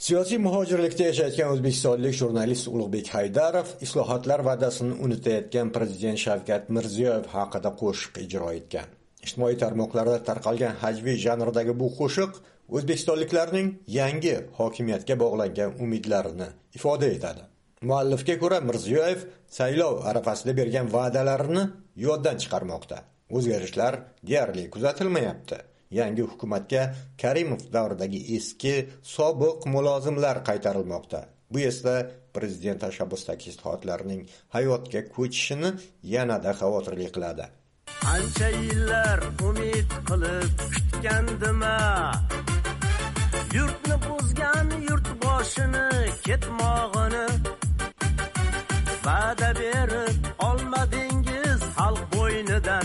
Siyosiy muhojirlikda yashayotgan o'zbekistonlik jurnalist Ulug'bek Haydarov islohotlar va'dasini unutayotgan prezident Shavkat Mirziyoyev haqida qo'shiq ijro etgan. Ijtimoiy tarmoqlarda tarqalgan hajviy janrdagi bu qo'shiq o'zbekistonliklarning yangi hokimiyatga bog'langan umidlarini ifoda etadi. Muallifga ko'ra, Mirziyoyev saylov arafasida bergan va'dalarini yoddan chiqarmoqda. O'zgarishlar deyarli kuzatilmayapti. Yangi hukumatga Karimov davridagi eski sobiq mulozimlar qaytarilmoqda. Bu esa prezident tashabbusidagi islohotlarning hayotga ko'chishini yanada xavotirli qiladi. Ancha yillar umid qilib kutgandim-a. Yurtni buzgan yurtboshini ketmog'ini va'da berib olmadingiz xalq bo'ynidan.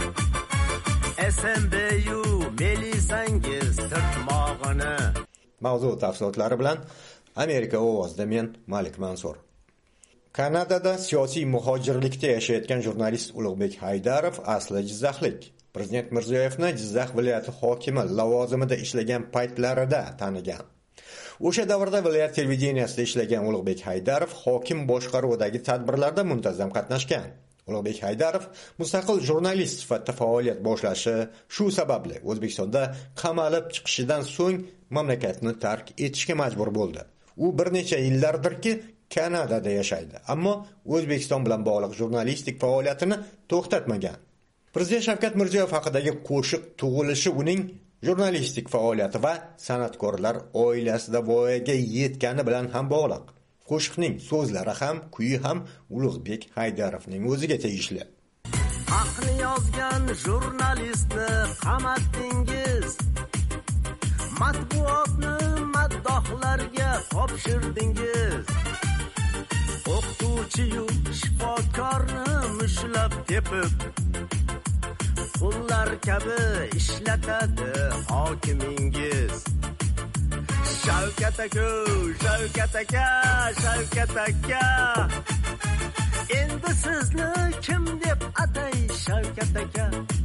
SMBU melisangiz sirtmog'ini. Mavzu tafsilotlari bilan Amerika ovozida men Malik Mansur. Kanadada siyosiy muhojirlikda yashayotgan jurnalist Ulug'bek Haydarov asli jizzaxlik. Prezident Mirziyoyevni Jizzax viloyati hokimi lavozimida ishlagan paytlarida tanigan. O'sha davrda viloyat televideniyasida ishlagan Ulug'bek Haydarov hokim boshqaruvidagi tadbirlarda muntazam qatnashgan. Ulug'bek Haydarov mustaqil jurnalist sifatida faoliyat boshlashi shu sababli O'zbekistonda qamalib chiqishidan so'ng mamlakatni tark etishga majbur bo'ldi. U bir necha yillardirki Kanadada yashaydi, ammo O'zbekiston bilan bog'liq jurnalistik faoliyatini to'xtatmagan. Prezident Shavkat Mirziyoyev haqidagi qo'shiq tug'ilishi uning jurnalistik faoliyati va san'atkorlar oilasida voyaga yetgani bilan ham bog'liq. Qo'shiqning so'zlari ham, kuyi ham Ulug'bek Haydarovning o'ziga tegishli. Haqni yozgan jurnalistni qamatdingiz. Matbuotni maddohlarga topshirdingiz. O'qituvchi-yu shifokorni mushlab tepib, qullar kabi ishlatadi hokimingiz. Shavkat aka, Shavkat aka, Shavkat aka. Endi sizni kim deb atay Shavkat aka?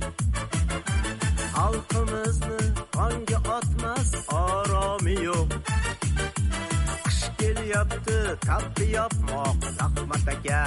Xalqimizni qonga otmas oromi yo'q. Qish kelyapti, tappi yopmoq rahmat aka.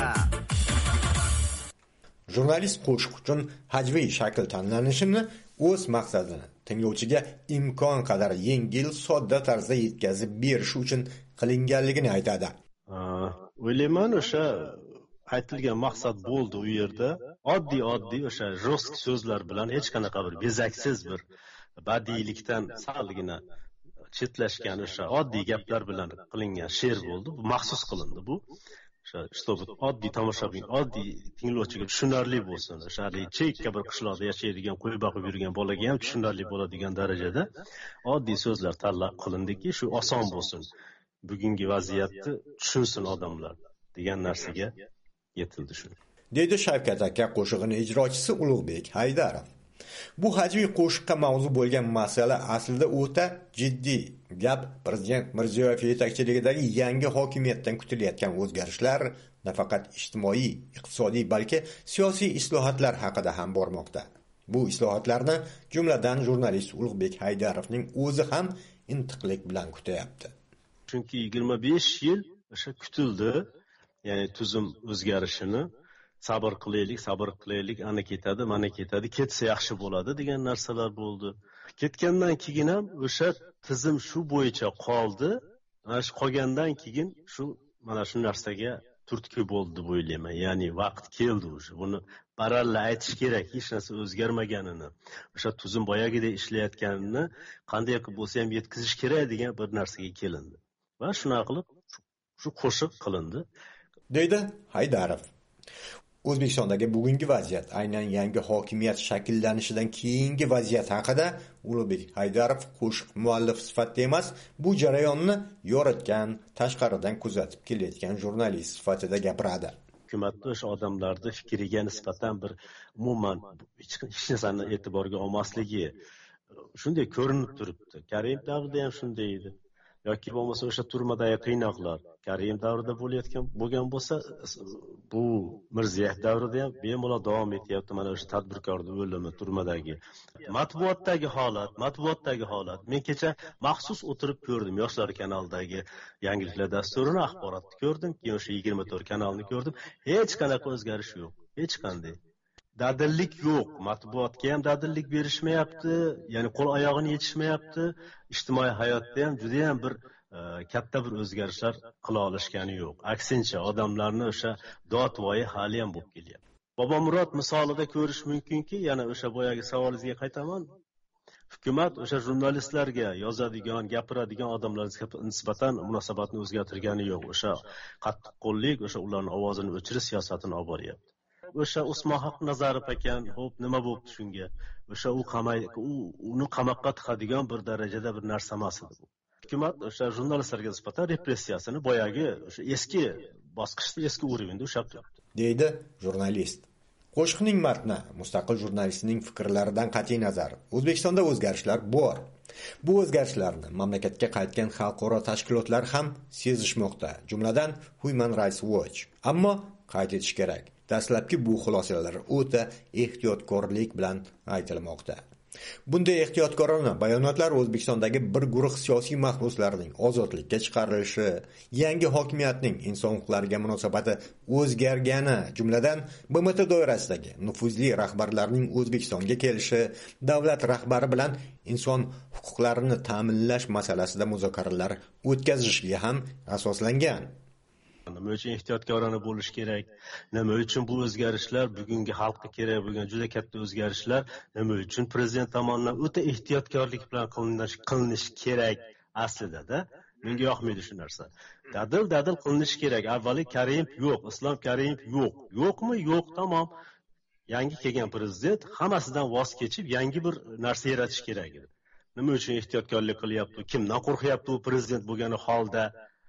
Jurnalist qo'shiq uchun hajviy shakl tanlanishini o'z maqsadini tinglovchiga imkon qadar yengil, sodda tarzda yetkazib berish uchun qilinganligini aytadi. O'ylayman, o'sha aytilgan maqsad bo'ldi u yerda. Oddiy o'sha jo'sk so'zlar bilan hech qanaqa bir bezaksiz bir badiylikdan salgina chetlashgan o'sha oddiy gaplar bilan qilingan she'r bo'ldi. Bu maxsus qilindi bu. Чтобы oddiy tomoshabin, oddiy tinglovchiga tushunarli bo'lsin. O'sha chekka bir qishloqda yashaydigan, qo'y boqib yurgan bolaga ham tushunarli bo'ladigan darajada oddiy so'zlar tanlab qilindiki, shu oson bo'lsin. Bugungi vaziyatni tushunsin odamlar degan narsaga yetildi shu. Deydi Shavkat aka qo'shig'ini ijrochisi Ulug'bek Haydarov. Bu hajviy qo'shiqqa mavzu bo'lgan masala aslida o'ta jiddiy. Gap prezident Mirziyoyev yetakchiligidagi yangi hokimiyatdan kutilayotgan o'zgarishlar nafaqat ijtimoiy, iqtisodiy, balki siyosiy islohotlar haqida ham bormoqda. Bu islohotlarni jumladan jurnalist Ulug'bek Haydarovning o'zi ham intiqlik bilan kutyapti. Chunki 25 yil o'sha kutildi, ya'ni tuzum o'zgarishini sabr qilaylik, ana ketadi, mana ketadi, ketsa yaxshi bo'ladi degan narsalar bo'ldi. Ketgandan keyin ham o'sha tizim shu bo'yicha qoldi. Mana shu qolgandan keyin mana shu narsaga turtki bo'ldi deb o'ylayman. Ya'ni vaqt keldi o'sha. Buni baralla aytish kerak, hech narsa o'zgarmaganini, o'sha tuzum boyagidek ishlayotganini qanday qilib bo'lsa ham yetkazish kerak degan bir narsaga kelindi. Va shuna qilib shu qo'shiq qilindi, deydi Haydarov. O'zbekistondagi bugungi vaziyat, aynan yangi hokimiyat shakllanishidan keyingi vaziyat haqida Ulug'bek Haydarov qo'shiq muallif sifatida emas, bu jarayonni yoritgan, tashqaridan kuzatib kelayotgan jurnalist sifatida gapiradi. Hukumatda o'sha odamlarning fikriga nisbatan bir umuman hech narsani e'tiborga olmasligi shunday ko'rinib turibdi. Karimov davrida ham shunday edi. yoki bo'lmasa o'sha turmadagi qiynoqlar Karimov davrida bo'lgan bo'lsa, bu Mirziyoyev davrida ham bemalol davom etyapti. Mana o'sha tadbirkorning o'limi, turmadagi matbuotdagi holat. Men kecha maxsus o'tirib ko'rdim, Yoshlar kanalidagi yangiliklar dasturini, axborotni ko'rdim, keyin o'sha 24 kanalni ko'rdim. Hech qanaqa o'zgarish yo'q, hech qanday. Dadillik yo'q, matbuotga ham dadillik berishmayapti, ya'ni qo'l oyog'ini yechishmayapti. Ijtimoiy hayotda ham juda ham bir katta bir o'zgarishlar qila olishgani yo'q. Aksincha, odamlarni o'sha dodvoyi hali ham bo'lib kelyapti. Bobomurod misolida ko'rish mumkinki, yana o'sha boyagi savolingizga qaytaman. Hukumat o'sha jurnalistlarga yozadigan, gapiradigan odamlarga nisbatan munosabatni o'zgartirgani yo'q. O'sha qattiqqo'llik, o'sha ularning ovozini o'chirish siyosatini olib boryapti. O'sha Usmonxon Nazarov ekan, xo'p, nima bo'libdi shunga? O'sha uni qamoqqa tiqadigan bir darajada bir narsa emas edi bu. Hukumat o'sha jurnalistlarga nisbatan repressiyasini boyagi o'sha eski bosqichda, eski urovenda ushlab turibdi, deydi jurnalist. Qo'shiqning matni mustaqil jurnalistning fikrlaridan qat'iy nazar O'zbekistonda o'zgarishlar bor. Bu o'zgarishlarni mamlakatga qaytgan xalqaro tashkilotlar ham sezishmoqda, jumladan Human Rights Watch. Ammo qayd etish kerak, dastlabki bu xulosalar o'ta ehtiyotkorlik bilan aytilmoqda. Bunday ehtiyotkorona bayonotlar O'zbekistondagi bir guruh siyosiy mahbuslarning ozodlikka chiqarilishi, yangi hokimiyatning inson huquqlariga munosabati o'zgargani, jumladan BMT doirasidagi nufuzli rahbarlarning O'zbekistonga kelishi, davlat rahbari bilan inson huquqlarini ta'minlash masalasida muzokaralar o'tkazishga ham asoslangan. Nima uchun ehtiyotkorona bo'lish kerak? Nima uchun bu o'zgarishlar bugungi xalqqa kerak bo'lgan juda katta o'zgarishlar? Nima uchun prezident tomonidan o'ta ehtiyotkorlik bilan qilinish kerak aslida-da? Menga yoqmaydi shu narsa. Dadil qilinish kerak. Avvali Karimov yo'q, Islom Karimov yo'q. Yo'qmi? Yo'q, tamom. Yangi kelgan prezident hammasidan voz kechib yangi bir narsa yaratish kerak edi. Nima uchun ehtiyotkorlik qilyapti? Kimdan qo'rqyapti u prezident bo'lgan holda?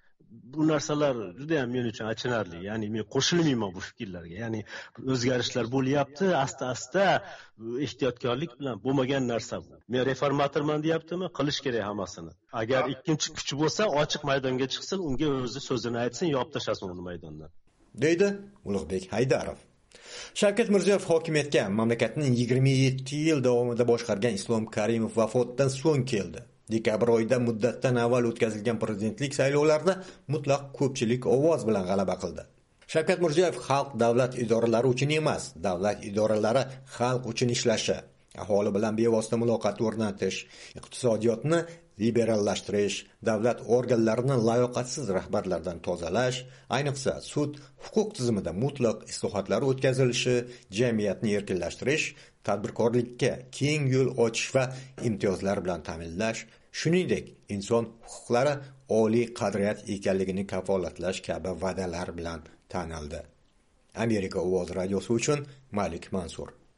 Bu narsalar juda ham men uchun achinarli. Ya'ni men qo'shilmayman bu fikrlarga. Ya'ni o'zgarishlar bo'lyapti, asta-asta ehtiyotkorlik bilan bo'lmagan narsa bu. Men reformatorman deyaptimi? Qilish kerak hammasini. Agar ikkinchi kuch bo'lsa, ochiq maydonga chiqsin, unga o'zi so'zini aytsin, yopib tashlasin uni maydondan, deydi Ulug'bek Haydarov. Shavkat Mirziyoyev hokimiyatga mamlakatni 27 yil davomida boshqargan Islom Karimov vafotidan so'ng keldi. Dekabr oyida muddatdan avval o'tkazilgan prezidentlik saylovlarida mutlaq ko'pchilik ovoz bilan g'alaba qildi. Shavkat Mirziyoyev xalq davlat idoralari uchun emas, davlat idoralari xalq uchun ishlashi, aholi bilan bevosita muloqot o'rnatish, iqtisodiyotni liberallashtirish, davlat organlarini layoqatsiz rahbarlardan tozalash, ayniqsa sud huquq tizimida mutlaq islohotlar o'tkazilishi, jamiyatni erkinlashtirish, tadbirkorlikka keng yo'l ochish va imtiyozlar bilan ta'minlash, shuningdek inson huquqlari oliy qadriyat ekanligini kafolatlash kabi va'dalar bilan tanildi. Amerika ovoz radiosi uchun Malik Mansur.